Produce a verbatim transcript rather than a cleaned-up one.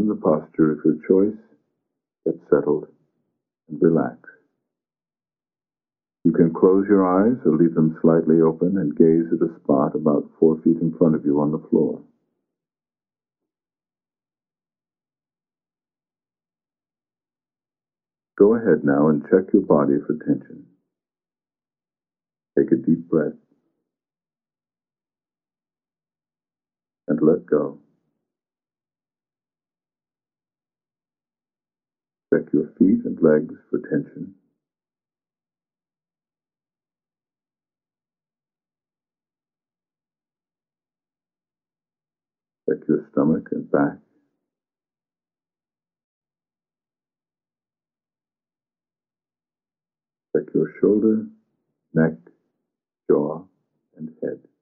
in the posture of your choice, get settled, and relax. You can close your eyes or leave them slightly open and gaze at a spot about four feet in front of you on the floor. Go ahead now and check your body for tension. Take a deep breath and let go. Check your feet and legs for tension. Check your stomach and back. Check your shoulder, neck, jaw, and head.